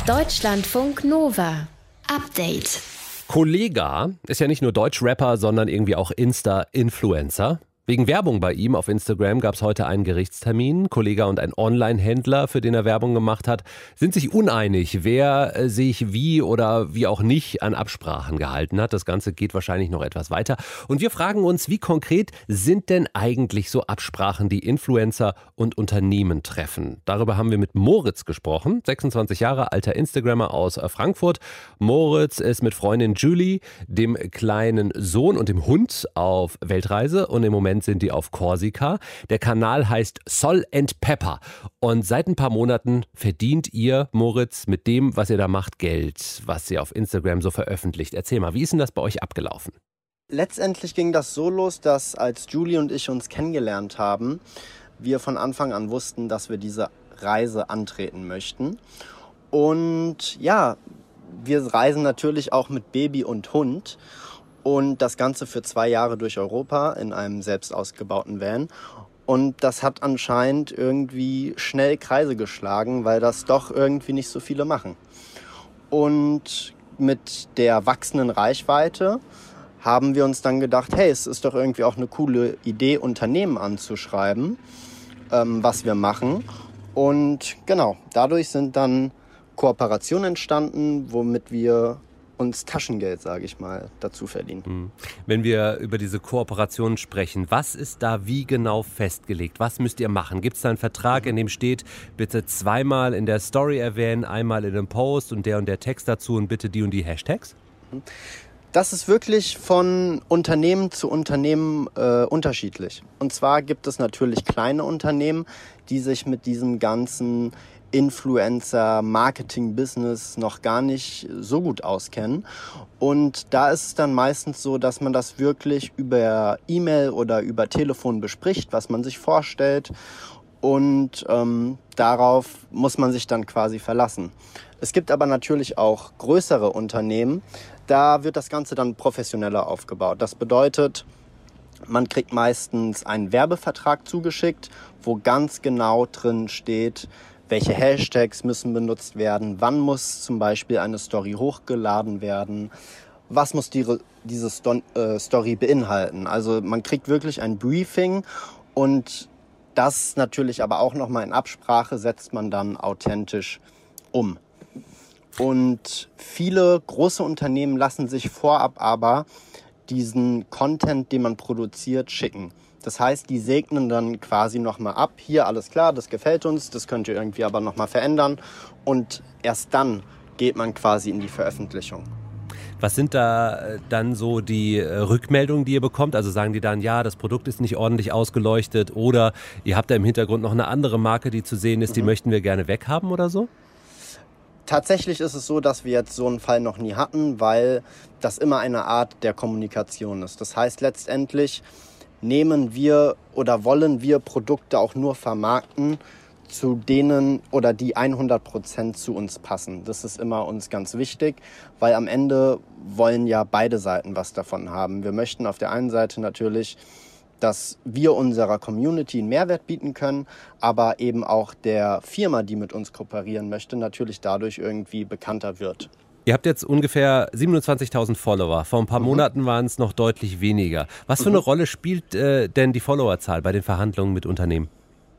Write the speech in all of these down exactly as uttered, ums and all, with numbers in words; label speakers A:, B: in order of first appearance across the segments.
A: Deutschlandfunk Nova. Update.
B: Kollega ist ja nicht nur Deutsch-Rapper, sondern irgendwie auch Insta-Influencer. Wegen Werbung bei ihm auf Instagram gab es heute einen Gerichtstermin. Kollega und ein Online-Händler, für den er Werbung gemacht hat, sind sich uneinig, wer äh, sich wie oder wie auch nicht an Absprachen gehalten hat. Das Ganze geht wahrscheinlich noch etwas weiter. Und wir fragen uns, wie konkret sind denn eigentlich so Absprachen, die Influencer und Unternehmen treffen? Darüber haben wir mit Moritz gesprochen, sechsundzwanzig Jahre alter Instagrammer aus Frankfurt. Moritz ist mit Freundin Julie, dem kleinen Sohn und dem Hund auf Weltreise und im Moment sind die auf Korsika. Der Kanal heißt Sol and Pepper und seit ein paar Monaten verdient ihr, Moritz, mit dem, was ihr da macht, Geld, was ihr auf Instagram so veröffentlicht. Erzähl mal, wie ist denn das bei euch abgelaufen?
C: Letztendlich ging das so los, dass als Julie und ich uns kennengelernt haben, wir von Anfang an wussten, dass wir diese Reise antreten möchten. Und ja, wir reisen natürlich auch mit Baby und Hund. Und das Ganze für zwei Jahre durch Europa in einem selbst ausgebauten Van. Und das hat anscheinend irgendwie schnell Kreise geschlagen, weil das doch irgendwie nicht so viele machen. Und mit der wachsenden Reichweite haben wir uns dann gedacht, hey, es ist doch irgendwie auch eine coole Idee, Unternehmen anzuschreiben, ähm, was wir machen. Und genau, dadurch sind dann Kooperationen entstanden, womit wir uns Taschengeld, sage ich mal, dazu verdienen.
B: Wenn wir über diese Kooperation sprechen, was ist da wie genau festgelegt? Was müsst ihr machen? Gibt es da einen Vertrag, in dem steht, bitte zweimal in der Story erwähnen, einmal in einem Post und der und der Text dazu und bitte die und die Hashtags?
C: Das ist wirklich von Unternehmen zu Unternehmen äh, unterschiedlich. Und zwar gibt es natürlich kleine Unternehmen, die sich mit diesem ganzen Influencer-Marketing-Business noch gar nicht so gut auskennen. Und da ist es dann meistens so, dass man das wirklich über E-Mail oder über Telefon bespricht, was man sich vorstellt. Und ähm, darauf muss man sich dann quasi verlassen. Es gibt aber natürlich auch größere Unternehmen, da wird das Ganze dann professioneller aufgebaut. Das bedeutet, man kriegt meistens einen Werbevertrag zugeschickt, wo ganz genau drin steht, welche Hashtags müssen benutzt werden, wann muss zum Beispiel eine Story hochgeladen werden, was muss die, diese Sto- äh, Story beinhalten. Also man kriegt wirklich ein Briefing und das natürlich aber auch nochmal in Absprache setzt man dann authentisch um. Und viele große Unternehmen lassen sich vorab aber diesen Content, den man produziert, schicken. Das heißt, die segnen dann quasi nochmal ab. Hier, alles klar, das gefällt uns, das könnt ihr irgendwie aber nochmal verändern. Und erst dann geht man quasi in die Veröffentlichung.
B: Was sind da dann so die Rückmeldungen, die ihr bekommt? Also sagen die dann, ja, das Produkt ist nicht ordentlich ausgeleuchtet oder ihr habt da im Hintergrund noch eine andere Marke, die zu sehen ist, die mhm. möchten wir gerne weghaben oder so?
C: Tatsächlich ist es so, dass wir jetzt so einen Fall noch nie hatten, weil das immer eine Art der Kommunikation ist. Das heißt letztendlich, nehmen wir oder wollen wir Produkte auch nur vermarkten, zu denen oder die hundert Prozent zu uns passen. Das ist immer uns ganz wichtig, weil am Ende wollen ja beide Seiten was davon haben. Wir möchten auf der einen Seite natürlich, dass wir unserer Community einen Mehrwert bieten können, aber eben auch der Firma, die mit uns kooperieren möchte, natürlich dadurch irgendwie bekannter wird.
B: Ihr habt jetzt ungefähr siebenundzwanzigtausend Follower. Vor ein paar mhm. Monaten waren es noch deutlich weniger. Was für eine mhm. Rolle spielt äh, denn die Followerzahl bei den Verhandlungen mit Unternehmen?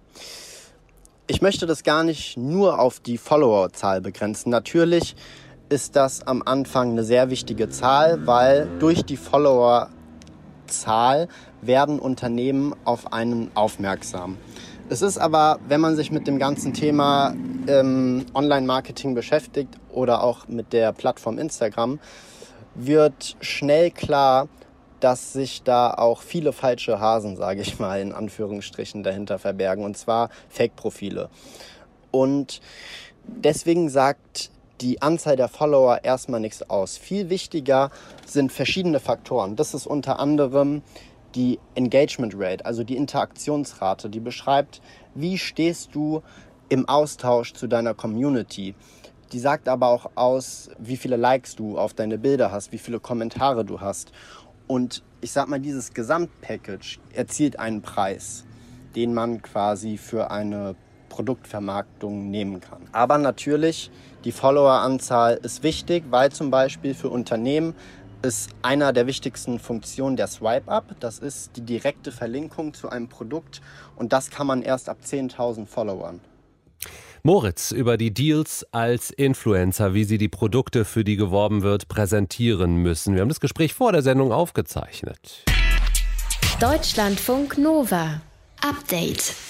C: Ich möchte das gar nicht nur auf die Followerzahl begrenzen. Natürlich ist das am Anfang eine sehr wichtige Zahl, weil durch die Followerzahl werden Unternehmen auf einen aufmerksam. Es ist aber, wenn man sich mit dem ganzen Thema ähm, Online-Marketing beschäftigt oder auch mit der Plattform Instagram, wird schnell klar, dass sich da auch viele falsche Hasen, sage ich mal, in Anführungsstrichen dahinter verbergen, und zwar Fake-Profile. Und deswegen sagt die Anzahl der Follower erstmal nichts aus. Viel wichtiger sind verschiedene Faktoren. Das ist unter anderem die Engagement Rate, also die Interaktionsrate, die beschreibt, wie stehst du im Austausch zu deiner Community. Die sagt aber auch aus, wie viele Likes du auf deine Bilder hast, wie viele Kommentare du hast. Und ich sag mal, dieses Gesamtpackage erzielt einen Preis, den man quasi für eine Produktvermarktung nehmen kann. Aber natürlich, die Followeranzahl ist wichtig, weil zum Beispiel für Unternehmen ist einer der wichtigsten Funktionen der Swipe-Up. Das ist die direkte Verlinkung zu einem Produkt und das kann man erst ab zehntausend Followern.
B: Moritz über die Deals als Influencer, wie sie die Produkte, für die geworben wird, präsentieren müssen. Wir haben das Gespräch vor der Sendung aufgezeichnet.
A: Deutschlandfunk Nova. Update.